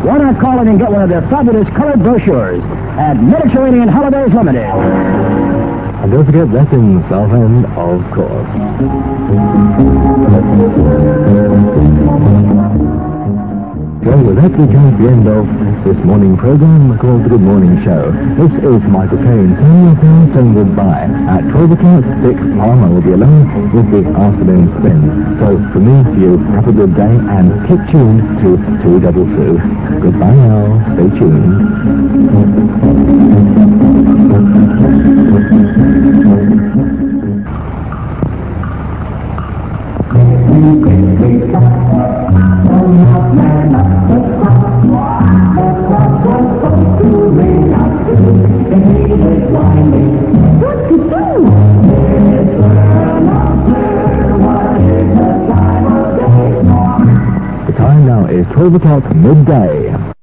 Why not call in and get one of their fabulous colored brochures at Mediterranean Holidays Limited? And don't forget, that's in Southend, of course. Well, with that, we come to the end of this morning program called The Good Morning Show. This is Michael Caine saying goodbye. At 12 o'clock, Dick Palmer will be alone with the afternoon spin. So, from me to you, have a good day and keep tuned to 2 Double Sue. Goodbye now. Stay tuned. The time now is 12 o'clock midday.